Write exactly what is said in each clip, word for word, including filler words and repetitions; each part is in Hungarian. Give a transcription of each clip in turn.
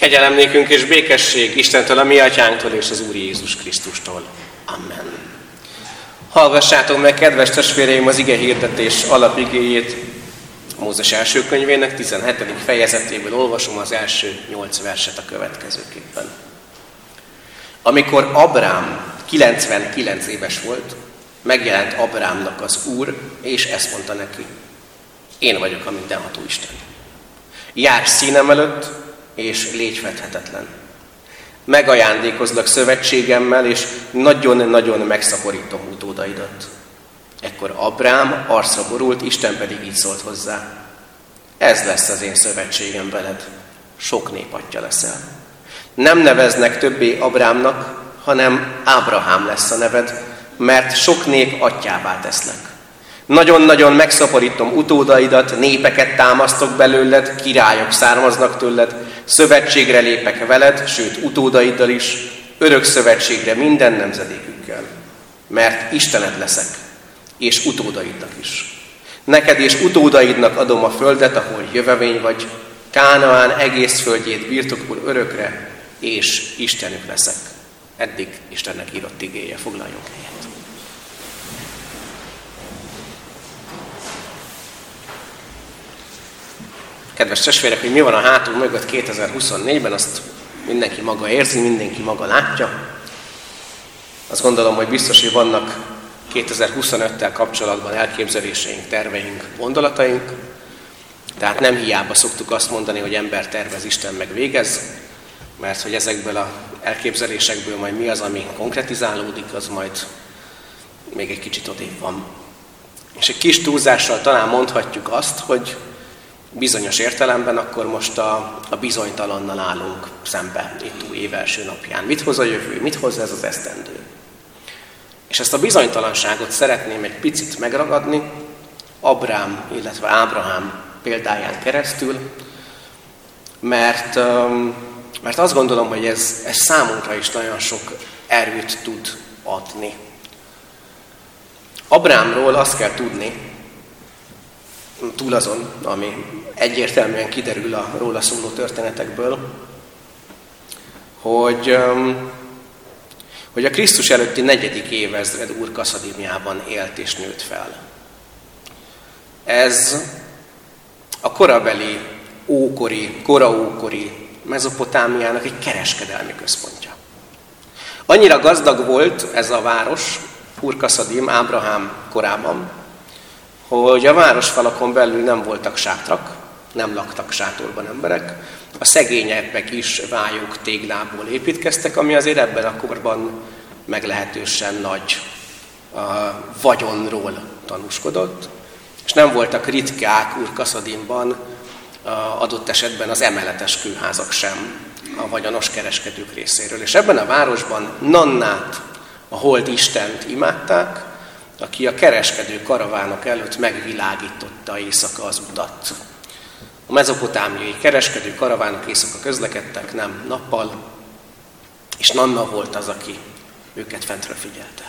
Kegyelem nékünk és békesség Istentől, a mi atyánktól és az Úr Jézus Krisztustól. Amen. Hallgassátok meg, kedves testvéreim, az ige hirdetés alapigéjét. A Mózes első könyvének tizenhetedik fejezetéből olvasom az első nyolc verset a következőképpen. Amikor Abrám kilencvenkilenc éves volt, megjelent Abrámnak az Úr, és ezt mondta neki: én vagyok a mindenható Isten. Járj színem előtt, és légy fedhetetlen. Megajándékozlak szövetségemmel, és nagyon-nagyon megszaporítom utódaidat. Ekkor Abrám arcra borult, Isten pedig így szólt hozzá: ez lesz az én szövetségem veled, sok nép atya leszel. Nem neveznek többé Abrámnak, hanem Ábrahám lesz a neved, mert sok nép atyává teszlek. Nagyon-nagyon megszaporítom utódaidat, népeket támasztok belőled, királyok származnak tőled, szövetségre lépek veled, sőt utódaiddal is, örök szövetségre minden nemzedékükkel. Mert Istened leszek, és utódaidnak is. Neked és utódaidnak adom a földet, ahol jövevény vagy, Kánaán egész földjét birtokol örökre, és Istenük leszek. Eddig Istennek írott igéje, foglaljunk helyet. Kedves testvérek, hogy mi van a hátunk mögött kétezer-huszonnégyben, azt mindenki maga érzi, mindenki maga látja. Azt gondolom, hogy biztos, hogy vannak kétezer-huszonöttel kapcsolatban elképzeléseink, terveink, gondolataink. Tehát nem hiába szoktuk azt mondani, hogy ember tervez, Isten meg végez, mert hogy ezekből az elképzelésekből majd mi az, ami konkretizálódik, az majd még egy kicsit odébb van. És egy kis túlzással talán mondhatjuk azt, hogy bizonyos értelemben akkor most a, a bizonytalannal állunk szembe itt új év első napján. Mit hoz a jövő? Mit hoz ez az esztendő? És ezt a bizonytalanságot szeretném egy picit megragadni Abrám, illetve Ábrahám példáján keresztül, mert, mert azt gondolom, hogy ez, ez számunkra is nagyon sok erőt tud adni. Abrámról azt kell tudni, túl azon, ami egyértelműen kiderül a róla szóló történetekből, hogy, hogy a Krisztus előtti negyedik évezred Úr Kaszadimjában élt és nőtt fel. Ez a korabeli, ókori, koraókori Mezopotámiának egy kereskedelmi központja. Annyira gazdag volt ez a város, Úr Kaszadim, Ábrahám korában, hogy a városfalakon belül nem voltak sátrak, nem laktak sátorban emberek, a szegényebbek is vályok téglából építkeztek, ami azért ebben a korban meglehetősen nagy uh, vagyonról tanúskodott, és nem voltak ritkák Úr Kaszadimban uh, adott esetben az emeletes kőházak sem a vagyonos kereskedők részéről. És ebben a városban Nannát, a hold istent imádták, aki a kereskedő karavánok előtt megvilágította éjszaka az utat. A mezopotámiai kereskedő karavánok éjszaka közlekedtek, nem nappal, és Nanna volt az, aki őket fentről figyelte.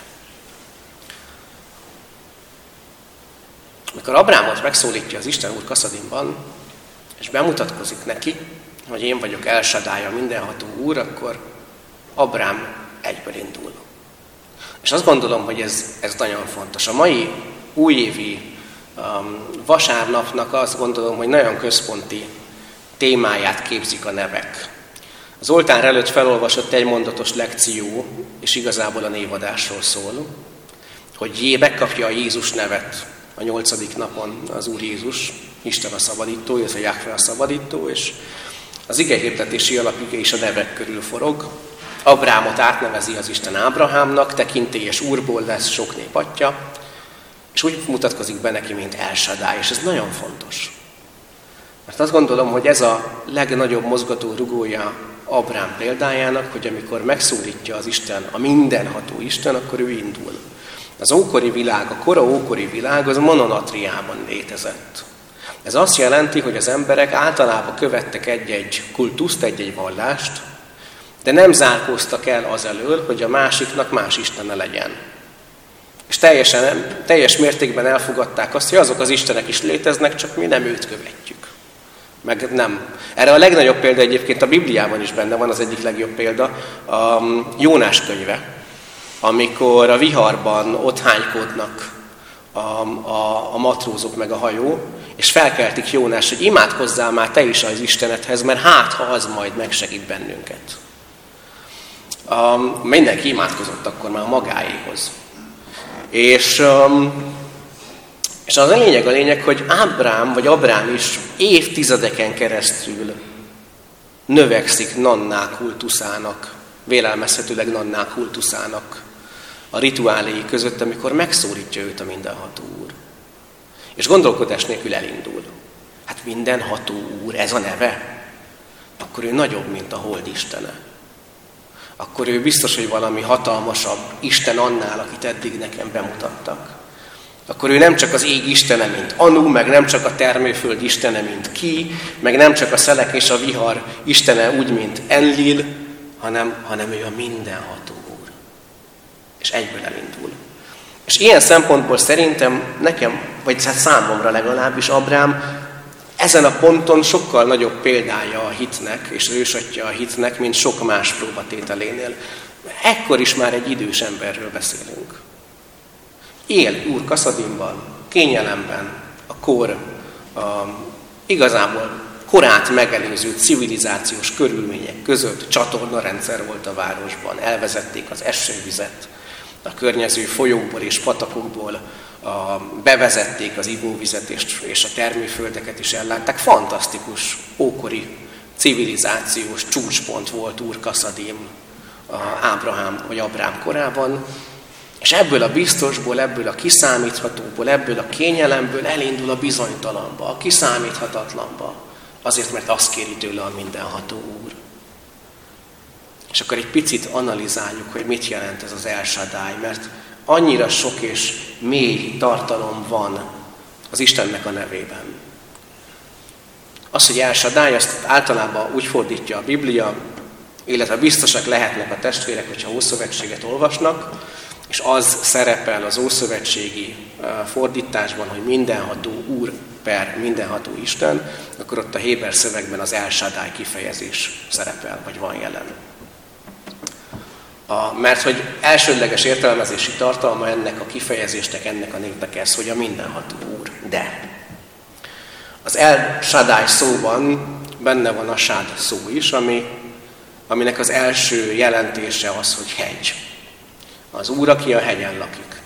Amikor Abrámot megszólítja az Isten Úr Kaszadimban, és bemutatkozik neki, hogy én vagyok El Shaddai, a mindenható Úr, akkor Abrám egyből indul. És azt gondolom, hogy ez, ez nagyon fontos. A mai újévi um, vasárnapnak azt gondolom, hogy nagyon központi témáját képzik a nevek. Az oltár előtt felolvasott egy mondatos lekció, és igazából a névadásról szól, hogy Jé megkapja a Jézus nevet a nyolcadik napon az Úr Jézus, Isten a szabadító, illetve Jahve a szabadító, és az igehirdetési alapige is a nevek körül forog. Abrámot átnevezi az Isten Ábrahámnak, tekintélyes úrból lesz sok nép atya, és úgy mutatkozik be neki, mint El Shaddai, és ez nagyon fontos. Mert azt gondolom, hogy ez a legnagyobb mozgató rugója Abrám példájának, hogy amikor megszólítja az Isten, a mindenható Isten, akkor ő indul. Az ókori világ, a kora ókori világ az mononatriában létezett. Ez azt jelenti, hogy az emberek általában követtek egy-egy kultuszt, egy-egy vallást, de nem zárkóztak el azelől, hogy a másiknak más istene legyen. És teljesen, teljes mértékben elfogadták azt, hogy azok az istenek is léteznek, csak mi nem őt követjük. Meg nem. Erre a legnagyobb példa egyébként a Bibliában is benne van, az egyik legjobb példa, a Jónás könyve, amikor a viharban ott hánykodnak a, a, a matrózok meg a hajó, és felkeltik Jónás, hogy imádkozzál már te is az Istenedhez, mert hát, ha az majd megsegít bennünket. A, mindenki imádkozott akkor már magáéhoz. És, um, és az a lényeg, a lényeg, hogy Ábrám, vagy Abrám is évtizedeken keresztül növekszik Nanná kultuszának, vélelmezhetőleg Nanná kultuszának a rituáléi között, amikor megszólítja őt a mindenható Úr. És gondolkodás nélkül elindul. Hát mindenható Úr, ez a neve? Akkor ő nagyobb, mint a hold istene. Akkor ő biztos, hogy valami hatalmasabb Isten annál, akit eddig nekem bemutattak. Akkor ő nem csak az ég istene, mint Anu, meg nem csak a termőföld istene, mint Ki, meg nem csak a szelek és a vihar istene úgy, mint Enlil, hanem, hanem ő a mindenható Úr. És egyből elindul. És ilyen szempontból szerintem nekem, vagy hát számomra legalábbis Abrám ezen a ponton sokkal nagyobb példája a hitnek, és ősatja a hitnek, mint sok más próbatételénél. Ekkor is már egy idős emberről beszélünk. Él Úr Kaszadimban, kényelemben, a kor, a, igazából korát megelőző civilizációs körülmények között csatornarendszer volt a városban, elvezették az esővizet, a környező folyókból és patakokból a, bevezették az ivóvizet és, és a termőföldeket is ellátták. Fantasztikus, ókori civilizációs csúcspont volt Úr Kaszadim Ábrahám vagy Abrám korában, és ebből a biztosból, ebből a kiszámíthatóból, ebből a kényelemből elindul a bizonytalanba, a kiszámíthatatlanba, azért, mert azt kéri tőle a mindenható Úr. És akkor egy picit analizáljuk, hogy mit jelent ez az El Shaddai, mert annyira sok és mély tartalom van az Istennek a nevében. Az, hogy El Shaddai, azt általában úgy fordítja a Biblia, illetve biztosak lehetnek a testvérek, hogyha Ószövetséget olvasnak, és az szerepel az ószövetségi fordításban, hogy mindenható Úr per mindenható Isten, akkor ott a héber szövegben az El Shaddai kifejezés szerepel, vagy van jelen. A, mert hogy elsődleges értelmezési tartalma ennek a kifejezésnek, ennek a névnek ez, hogy a mindenható Úr. De az El Shaddai szóban benne van a Shad szó is, ami, aminek az első jelentése az, hogy hegy. Az Úr, aki a hegyen lakik.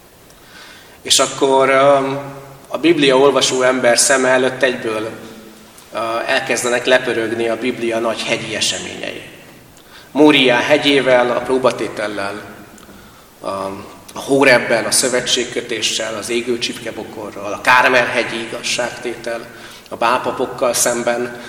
És akkor a Biblia olvasó ember szeme előtt egyből elkezdenek lepörögni a Biblia nagy hegyi eseményei. Móriá hegyével, a próbatétellel, a Hórebbel, a szövetségkötéssel, az égő csipkebokorral, a Kármel-hegyi igazságtétel, a bálpapokkal szemben.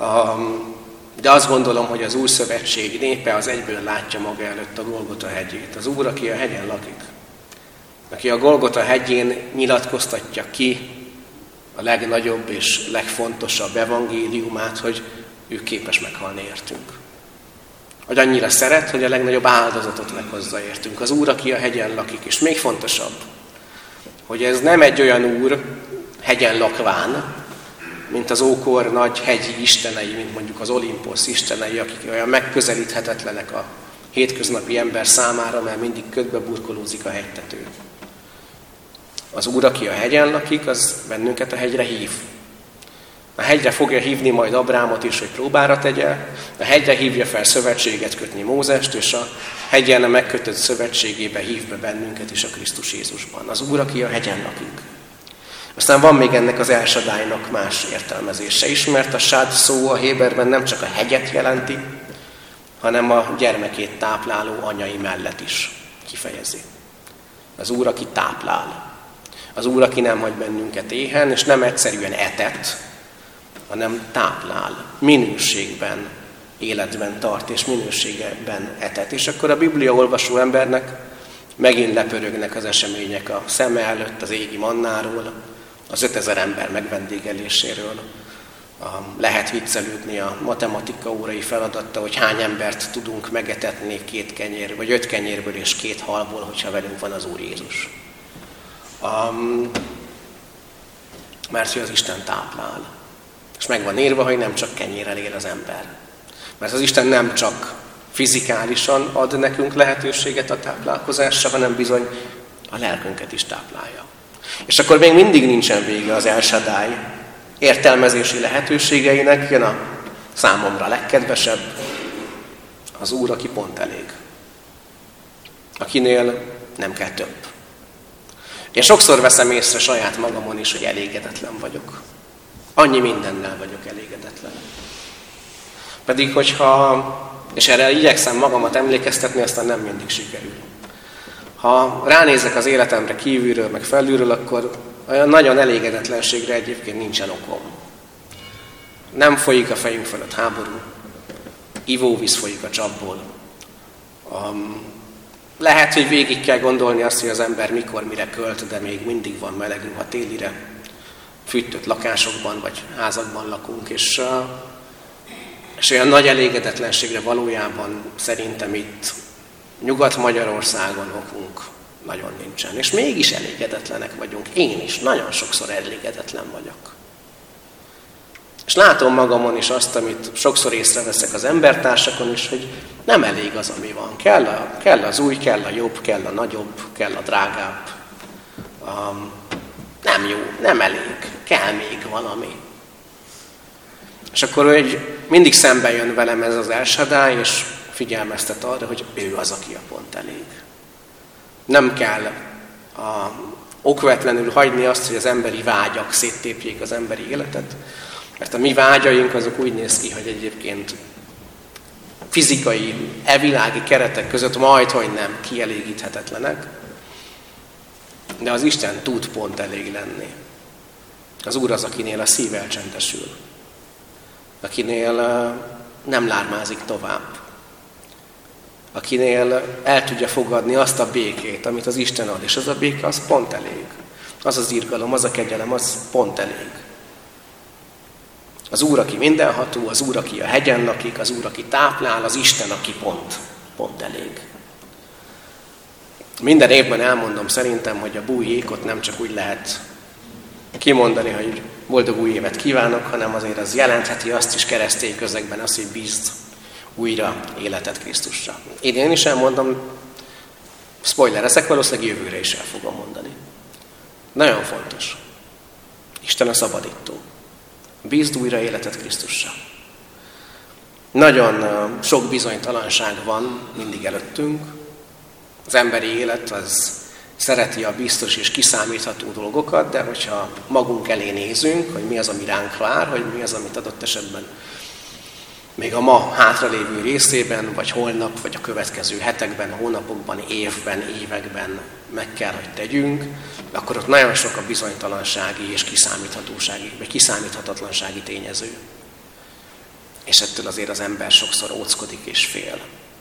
De azt gondolom, hogy az új szövetség népe az egyből látja maga előtt a Golgota hegyét. Az Úr, aki a hegyen lakik. Aki a Golgota hegyén nyilatkoztatja ki a legnagyobb és legfontosabb evangéliumát, hogy ő képes meghalni értünk. Hogy annyira szeret, hogy a legnagyobb áldozatot meghozza értünk. Az Úr, aki a hegyen lakik. És még fontosabb, hogy ez nem egy olyan Úr, hegyen lakván, mint az ókor nagy hegyi istenei, mint mondjuk az Olimposz istenei, akik olyan megközelíthetetlenek a hétköznapi ember számára, mert mindig ködbe burkolózik a hegytető. Az Úr, aki a hegyen lakik, az bennünket a hegyre hív. A hegyre fogja hívni majd Abrámot is, hogy próbára tegye, a hegyre hívja fel szövetséget kötni Mózest, és a hegyen a megkötött szövetségébe hív be bennünket is a Krisztus Jézusban. Az Úr, aki a hegyen lakik. Aztán van még ennek az El Shaddai-nak más értelmezése is, mert a Shad szó a héberben nem csak a hegyet jelenti, hanem a gyermekét tápláló anyai mellett is kifejezi. Az Úr, aki táplál. Az Úr, aki nem hagy bennünket éhen, és nem egyszerűen etet, hanem táplál, minőségben, életben tart, és minőségben etet. És akkor a Biblia olvasó embernek megint lepörögnek az események a szeme előtt, az égi mannáról, az ötezer ember megvendégeléséről. Lehet viccelődni a matematika órai feladatta, hogy hány embert tudunk megetetni két kenyér, vagy öt kenyérből és két halból, hogyha velünk van az Úr Jézus. Um, mert hogy az Isten táplál. És meg van írva, hogy nem csak kenyérrel él az ember. Mert az Isten nem csak fizikálisan ad nekünk lehetőséget a táplálkozásra, hanem bizony a lelkünket is táplálja. És akkor még mindig nincsen vége az El Shaddai értelmezési lehetőségeinek, jön a számomra legkedvesebb, az Úr, aki pont elég. Akinél nem kell több. Én sokszor veszem észre saját magamon is, hogy elégedetlen vagyok. Annyi mindennel vagyok elégedetlen. Pedig, hogyha, és erre igyekszem magamat emlékeztetni, aztán nem mindig sikerül. Ha ránézek az életemre kívülről, meg felülről, akkor olyan nagyon elégedetlenségre egyébként nincsen okom. Nem folyik a fejünk fölött háború, ivóvíz folyik a csapból. Um, lehet, hogy végig kell gondolni azt, hogy az ember mikor, mire költ, de még mindig van melegünk a télire. Fűtött lakásokban vagy házakban lakunk, és, uh, és olyan nagy elégedetlenségre valójában szerintem itt Nyugat-Magyarországon okunk nagyon nincsen. És mégis elégedetlenek vagyunk. Én is nagyon sokszor elégedetlen vagyok. És látom magamon is azt, amit sokszor észreveszek az embertársakon is, hogy nem elég az, ami van. Kell, a, kell az új, kell a jobb, kell a nagyobb, kell a drágább. Um, nem jó, nem elég. Kell még valami. És akkor hogy mindig szembe jön velem ez az El Shaddai, és figyelmeztet arra, hogy ő az, aki a pont elég. Nem kell a, okvetlenül hagyni azt, hogy az emberi vágyak széttépjék az emberi életet, mert a mi vágyaink azok úgy néz ki, hogy egyébként fizikai, evilági keretek között majdhogy nem kielégíthetetlenek, de az Isten tud pont elég lenni. Az Úr az, akinél a szív elcsendesül, akinél nem lármázik tovább, akinél el tudja fogadni azt a békét, amit az Isten ad, és az a béke az pont elég. Az az irgalom, az a kegyelem, az pont elég. Az Úr, aki mindenható, az Úr, aki a hegyen lakik, az Úr, aki táplál, az Isten, aki pont, pont elég. Minden évben elmondom szerintem, hogy a búj ékot nem csak úgy lehet kimondani, hogy boldog új évet kívánok, hanem azért az jelentheti azt is keresztény közegben, azt, hogy bízd újra életet Krisztusra. Én, én is elmondom, spoiler, ezek valószínűleg jövőre is el fogom mondani. Nagyon fontos. Isten a szabadító. Bízd újra életet Krisztusra. Nagyon sok bizonytalanság van mindig előttünk. Az emberi élet az szereti a biztos és kiszámítható dolgokat, de hogyha magunk elé nézünk, hogy mi az, ami ránk vár, hogy mi az, amit adott esetben még a ma hátralévő részében, vagy holnap, vagy a következő hetekben, hónapokban, évben, években meg kell, hogy tegyünk, akkor ott nagyon sok a bizonytalansági és kiszámíthatósági, vagy kiszámíthatatlansági tényező. És ettől azért az ember sokszor óckodik és fél.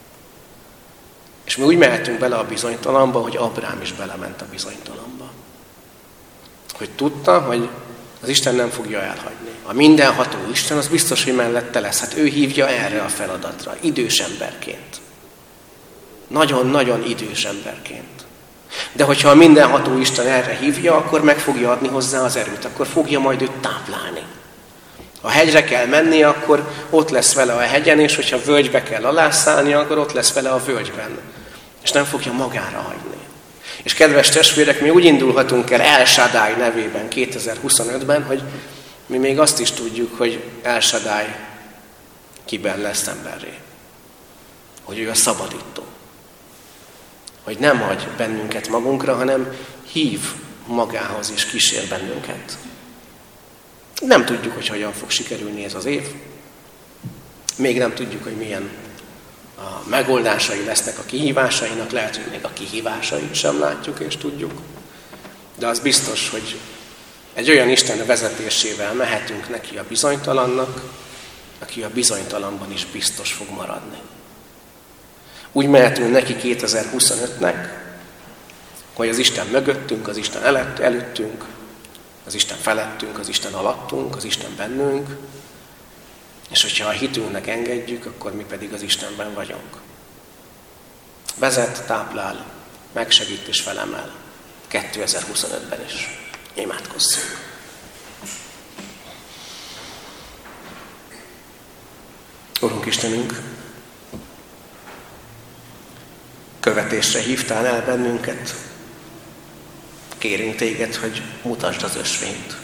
És mi úgy mehetünk bele a bizonytalanba, hogy Ábrám is belement a bizonytalanba. Hogy tudta, hogy az Isten nem fogja elhagyni. A mindenható Isten az biztos, hogy mellette lesz. Hát ő hívja erre a feladatra, idős emberként. Nagyon-nagyon idős emberként. De hogyha a mindenható Isten erre hívja, akkor meg fogja adni hozzá az erőt, akkor fogja majd őt táplálni. Ha hegyre kell menni, akkor ott lesz vele a hegyen, és hogyha völgybe kell alászállni, akkor ott lesz vele a völgyben. És nem fogja magára hagyni. És kedves testvérek, mi úgy indulhatunk el El Shaddai nevében kétezer-huszonötben, hogy mi még azt is tudjuk, hogy El Shaddai kiben lesz emberré. Hogy ő a szabadító. Hogy nem hagy bennünket magunkra, hanem hív magához és kísér bennünket. Nem tudjuk, hogy hogyan fog sikerülni ez az év. Még nem tudjuk, hogy milyen a megoldásai lesznek a kihívásainak, lehet, hogy még a kihívásait sem látjuk és tudjuk. De az biztos, hogy egy olyan Isten vezetésével mehetünk neki a bizonytalannak, aki a bizonytalanban is biztos fog maradni. Úgy mehetünk neki kétezer-huszonötnek, hogy az Isten mögöttünk, az Isten előttünk, az Isten felettünk, az Isten alattunk, az Isten bennünk, és hogyha a hitünknek engedjük, akkor mi pedig az Istenben vagyunk. Vezet, táplál, megsegít és felemel kétezer-huszonötben is. Imádkozzunk! Urunk Istenünk, követésre hívtál el bennünket, kérünk téged, hogy mutasd az ösvényt.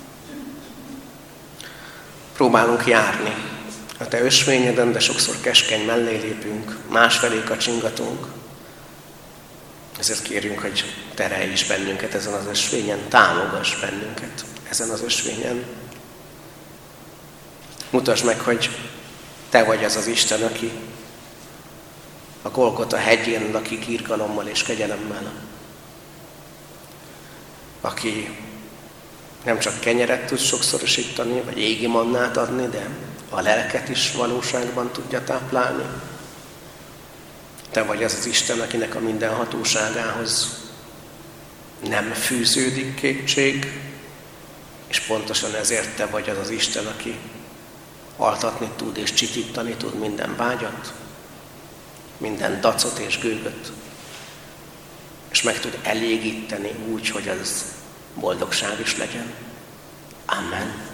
Próbálunk járni a te ösvényeden, de sokszor keskeny mellé lépünk, másfelé kacsingatunk. Ezért kérünk, hogy terelj is bennünket ezen az ösvényen, támogass bennünket ezen az ösvényen. Mutasd meg, hogy te vagy az az Isten, aki a Golgota hegyén lakik irgalommal és kegyelemmel. Aki nem csak kenyeret tud sokszorosítani, vagy égi mannát adni, de a lelket is valóságban tudja táplálni. Te vagy az az Isten, akinek a minden hatóságához nem fűződik kétség, és pontosan ezért te vagy az az Isten, aki altatni tud és csitítani tud minden vágyat, minden dacot és gőgöt, és meg tud elégíteni úgy, hogy az boldogság is legyen. Amen.